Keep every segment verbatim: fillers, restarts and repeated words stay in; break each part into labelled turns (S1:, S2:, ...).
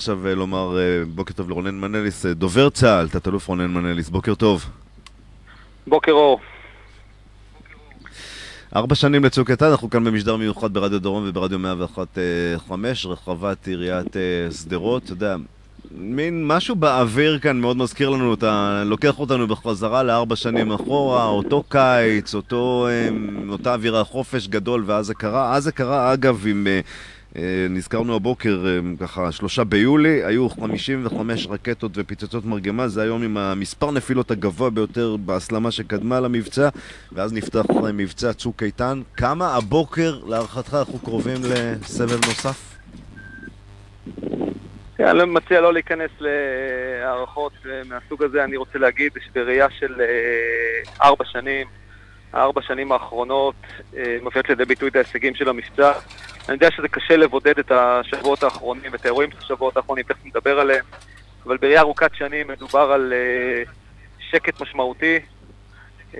S1: עכשיו לומר בוקר טוב לרונן מנליס, דובר צה"ל, תת-אלוף רונן מנליס, בוקר טוב.
S2: בוקר אור.
S1: ארבע שנים לצוק איתן, אנחנו כאן במשדר מיוחד ברדיו דרום וברדיו מאה ואחת נקודה חמש, רחבת עיריית שדרות. אתה יודע, מין משהו באוויר כאן מאוד מזכיר לנו, אתה לוקח אותנו בחזרה לארבע שנים אחורה, אותו קיץ, אותו, אותה אווירה, חופש גדול, ואז זה קרה. אז זה קרה, אגב, עם... נזכרנו הבוקר, ככה, שלושה ביולי, היו חמישים וחמש רקטות ופיצוצות מרגמה, זה היום עם המספר נפילות הגבוה ביותר בהסלמה שקדמה למבצע, ואז נפתח מבצע צוק איתן. כמה הבוקר, להערכתך, אנחנו קרובים לסבב נוסף?
S2: אני מציע לא להיכנס להערכות מהסוג הזה. אני רוצה להגיד שבראייה של ארבע שנים, הארבע שנים האחרונות מביאות לידי ביטוי את ההישגים של המבצע. אני יודע שזה קשה לבודד את השבועות האחרונים, את האירועים של השבועות האחרונים, תכף נדבר עליהם, אבל בראייה ארוכת שנים מדובר על uh, שקט משמעותי, uh,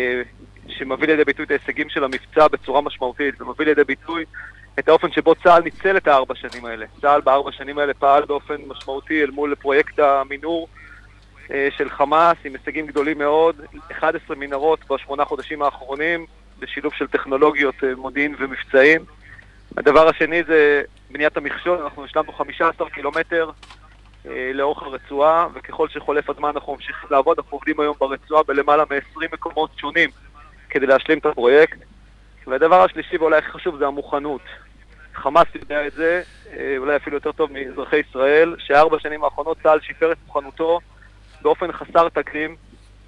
S2: שמביא לידי ביטוי את ההישגים של המבצע בצורה משמעותית, ומביא לידי ביטוי את האופן שבו צה"ל ניצל את הארבע שנים האלה. צה"ל בארבע שנים האלה פעל באופן משמעותי אל מול פרויקט המינור uh, של חמאס, עם הישגים גדולים מאוד, אחת עשרה מנהרות בשמונה חודשים האחרונים, בשילוב של טכנולוגיות uh, מודיעין ומבצעים. הדבר השני זה בניית המכשול. אנחנו השלמנו חמישה עשר קילומטר אה, לאורך הרצועה, וככל שחולף הזמן אנחנו ממשיכים לעבוד. אנחנו עובדים היום ברצועה בלמעלה מ-עשרים מקומות שונים כדי להשלים את הפרויקט. והדבר השלישי ואולי הכי חשוב זה המוכנות. חמאס יודע את זה, אה, אולי אפילו יותר טוב מאזרחי ישראל, שארבע שנים האחרונות צה"ל שיפר את מוכנותו באופן חסר תקדים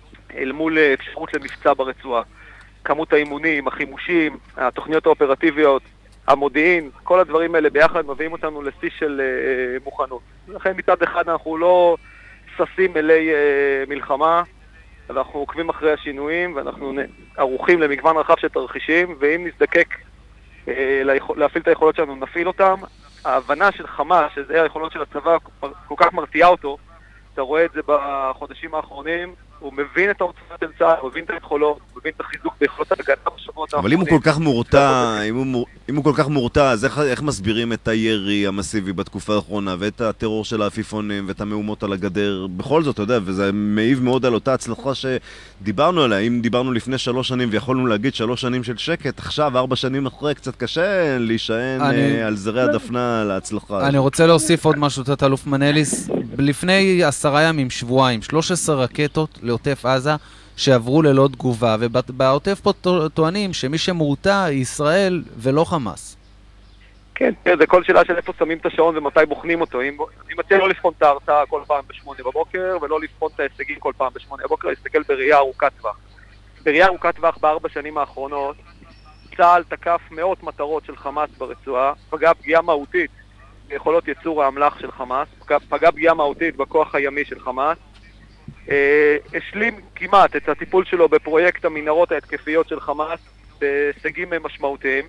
S2: אל מול אפשרות למבצע ברצועה. כמות האימונים, החימושים, התוכניות האופרטיביות, המודיעין, כל הדברים האלה ביחד מביאים אותנו לשיא של uh, מוכנות. לכן מצד אחד אנחנו לא ססים אלי uh, מלחמה, אנחנו עוקבים אחרי השינויים ואנחנו ערוכים למגוון רחב של תרחישים, ואם נזדקק uh, ליכול, להפעיל את היכולות שלנו נפעיל אותם. ההבנה של חמאס, שזה היכולות של הצבא, כל כך מרתיעה אותו, אתה רואה את זה בחודשים האחרונים, הוא מבין את העוצמה של צה"ל, הוא מבין את היכולות, הוא מבין את החיזוק ביכולות ההגנה בשבועות האחרונים.
S1: אבל אם הוא כל כך מורתע, אם הוא, אם הוא כל כך מורתע, אז איך, איך מסבירים את הירי המסיבי בתקופה האחרונה, ואת הטרור של העפיפונים, ואת המהומות על הגדר? בכל זאת, אתה יודע, וזה מעיב מאוד על אותה הצלחה שדיברנו עליה. אם דיברנו לפני שלוש שנים, ויכולנו להגיד שלוש שנים של שקט, עכשיו, ארבע שנים אחרי, קצת קשה להישען אני... על זרי הדפנה להצלחה.
S3: אני רוצה להוסיף עוד משהו, תת-אלוף מנליס. לפני עשרה ימים, שבועיים, שלוש עשרה רקטות לעוטף עזה שעברו ללא תגובה, ובעוטף פה טוענים שמי שמורתע היא ישראל ולא חמאס.
S2: כן, זה כל שאלה של איפה שמים את השעון ומתי בוחנים אותו. אם, אני מציע לא לבחון את ההרתעה כל פעם בשמונה בבוקר, ולא לבחון את ההישגים כל פעם בשמונה בבוקר, להסתכל בראייה ארוכת טווח. בראייה ארוכת טווח בארבע שנים האחרונות, צה"ל תקף מאות מטרות של חמאס ברצועה, פגע פגיעה מהותית ביכולות ייצור האמל"ח של חמאס, פגע פגיעה מהותית בכוח הימי של חמאס, אה, השלים כמעט את הטיפול שלו בפרויקט המנהרות ההתקפיות של חמאס בהישגים משמעותיים.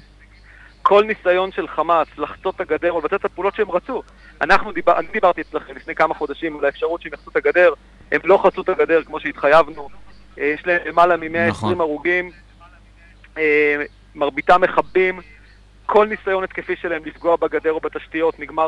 S2: כל ניסיון של חמאס לחצות את הגדר או לבצע את הפעולות שהם רצו. אנחנו דיבר, אני דיברתי אצלכם לפני כמה חודשים על האפשרות שהם יחצו את הגדר, הם לא חצו את הגדר כמו שהתחייבנו, אה, יש להם למעלה מ-מאה ועשרים נכון. הרוגים, אה, מרביתם מחבים. כל ניסיון התקפי שלהם לפגוע בגדר או בתשתיות נגמר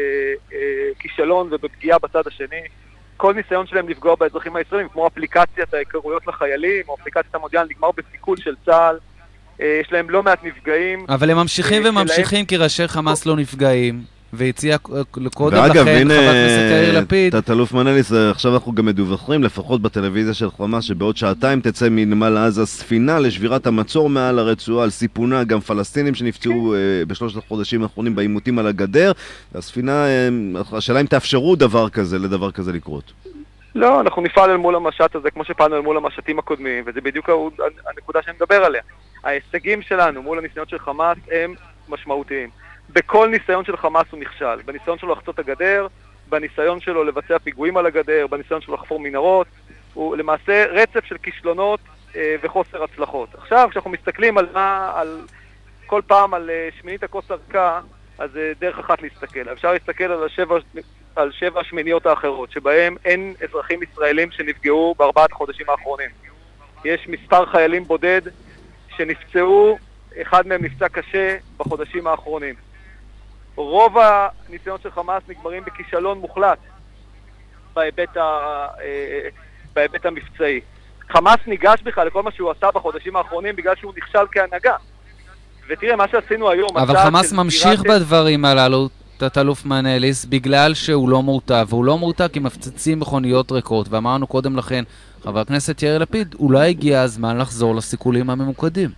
S2: בכישלון ובפגיעה בצד השני. כל ניסיון שלהם לפגוע באזרחים הישראלים, כמו אפליקציית ההיכרויות לחיילים, או אפליקציית המודיעין, נגמר בסיכול של צה"ל. יש להם לא מעט נפגעים.
S3: אבל הם ממשיכים וממשיכים כי ראשי חמאס לא נפגעים. והציע קודם
S1: לכן
S3: חבר הכנסת יאיר לפיד.
S1: תת-אלוף מנליס, עכשיו אנחנו גם מדווחים, לפחות בטלוויזיה של חמאס, שבעוד שעתיים תצא מנמל עזה ספינה לשבירת המצור מעל הרצועה, על סיפונה גם פלסטינים שנפצעו בשלושת החודשים האחרונים בעימותים על הגדר. הספינה, השאלה אם תאפשרו דבר כזה, לדבר כזה לקרות.
S2: לא, אנחנו נפעל אל מול המשט הזה כמו שפעלנו אל מול המשטים הקודמים, וזה בדיוק הנקודה שאני מדבר עליה. ההישגים שלנו מול הניסיונות של חמאס הם משמעותיים. בכל ניסיון של חמאס הוא נכשל, בניסיון שלו לחצות את הגדר, בניסיון שלו לבצע פיגועים על הגדר, בניסיון שלו לחפור מנהרות, הוא למעשה רצף של כישלונות אה, וחוסר הצלחות. עכשיו, כשאנחנו מסתכלים על, על כל פעם על אה, שמינית הכוס הריקה, אז אה, דרך אחת להסתכל. אפשר להסתכל על השבע, על שבע השמיניות האחרות, שבהם אין אזרחים ישראלים שנפגעו בארבעת החודשים האחרונים. יש מספר חיילים בודד שנפצעו, אחד מהם נפצע קשה בחודשים האחרונים. רוב הניסיונות של חמאס נגמרים בכישלון מוחלט בהיבט, ה, בהיבט המבצעי. חמאס ניגש בכלל לכל מה שהוא עשה בחודשים האחרונים בגלל שהוא נכשל כהנהגה. ותראה, מה שעשינו היום...
S3: אבל חמאס ממשיך בדברים הללו, תת-אלוף מנליס, בגלל שהוא לא מורתע, והוא לא מורתע כי מפציצים מכוניות ריקות, ואמרנו קודם לכן, חבר הכנסת יאיר לפיד, אולי הגיע הזמן לחזור לסיכולים הממוקדים.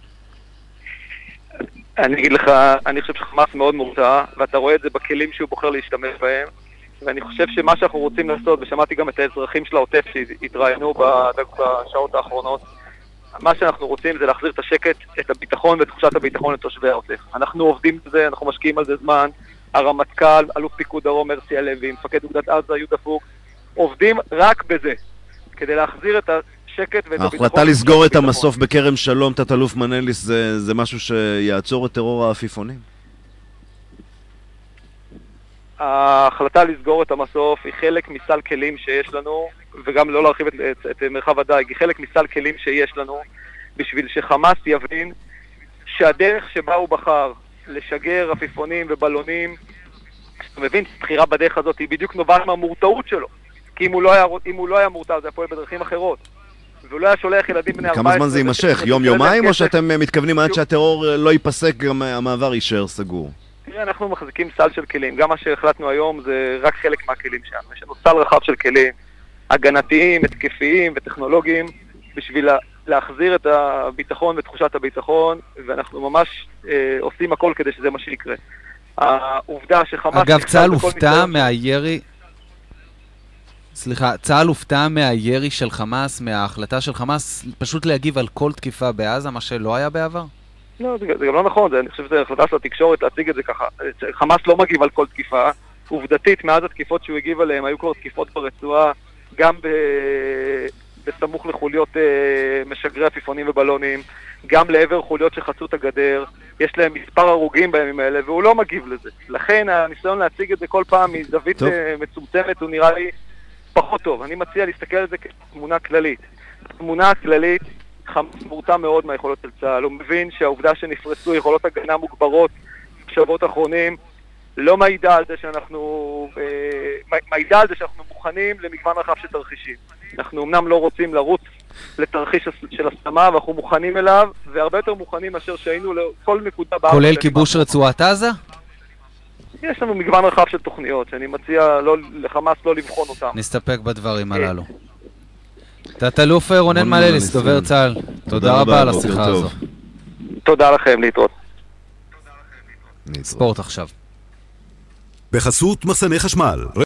S2: אני אגיד לך, אני חושב שחמאס מאוד מורתע, ואתה רואה את זה בכלים שהוא בוחר להשתמש בהם, ואני חושב שמה שאנחנו רוצים לעשות, ושמעתי גם את האזרחים של העוטף שהתראיינו בשעות האחרונות, מה שאנחנו רוצים זה להחזיר את השקט, את הביטחון ואת תחושת הביטחון לתושבי העוטף. אנחנו עובדים בזה, אנחנו משקיעים על זה זמן, הרמטכ"ל, אלוף פיקוד דרום הרצי הלוי, מפקד אוגדת עזה יהודה פוק, עובדים רק בזה, כדי להחזיר את השקט ואת הביטחון.
S1: ההחלטה לסגור את המסוף בכרם שלום, תת-אלוף מנליס, זה, זה משהו שיעצור את טרור העפיפונים?
S2: ההחלטה לסגור את המסוף היא חלק מסל כלים שיש לנו, וגם לא להרחיב את, את, את מרחב הדייג, היא חלק מסל כלים שיש לנו, בשביל שחמאס יבין שהדרך שבה הוא בחר לשגר עפיפונים ובלונים, אתה מבין, בחירה בדרך הזאת היא בדיוק נובעת מהמורתעות שלו, כי אם הוא לא היה, אם הוא לא היה מורתע, זה היה פועל בדרכים אחרות, והוא לא היה שולח ילדים בני ארבע עשרה...
S1: כמה זמן זה יימשך? יום יומיים, או שאתם מתכוונים עד שהטרור לא ייפסק, גם המעבר יישאר סגור?
S2: תראה, אנחנו מחזיקים סל של כלים. גם מה שהחלטנו היום זה רק חלק מהכלים שלנו. יש לנו סל רחב של כלים, הגנתיים, התקפיים וטכנולוגיים, בשביל להחזיר את הביטחון ותחושת הביטחון, ואנחנו ממש אה, עושים הכל כדי שזה מה שיקרה. העובדה שחמאס...
S3: אגב, צה"ל הופתע מהירי... סליחה, צה"ל הופתע מהירי של חמאס, מההחלטה של חמאס, פשוט להגיב על כל תקיפה בעזה, מה שלא היה בעבר?
S2: לא, זה, זה גם לא נכון, זה, אני חושב שזה החלטה של התקשורת להציג את זה ככה. חמאס לא מגיב על כל תקיפה, עובדתית, מאז התקיפות שהוא הגיב עליהן, היו כבר תקיפות ברצועה, גם ב... בסמוך לחוליות אה, משגרי עפיפונים ובלונים, גם לעבר חוליות שחצו את הגדר, יש להם מספר הרוגים בימים האלה, והוא לא מגיב לזה. לכן הניסיון להציג את זה כל פעם מזווית אה, מצומצמת, הוא נראה לי פחות טוב. אני מציע להסתכל על זה כתמונה כללית. תמונה הכללית, חמאס מורתע מאוד מהיכולות של צה"ל. הוא מבין שהעובדה שנפרסו יכולות הגנה מוגברות בשבועות האחרונים, לא מעידה על זה שאנחנו, אה, מעידה על זה שאנחנו מוכנים למגוון רחב של תרחישים. אנחנו אמנם לא רוצים לרוץ לתרחיש של הסלמה, ואנחנו מוכנים אליו, והרבה יותר מוכנים מאשר שהיינו לכל נקודה בארץ.
S3: כולל כיבוש רצועת עזה?
S2: יש לנו מגוון רחב של תוכניות, שאני מציע לא, לחמאס לא לבחון אותם.
S3: נסתפק בדברים הללו. תת-אלוף רונן מנליס, דובר צה"ל, תודה רבה על השיחה הזו.
S2: תודה לכם, להתראות.
S3: ספורט עכשיו.
S4: בחסות מחסני חשמל.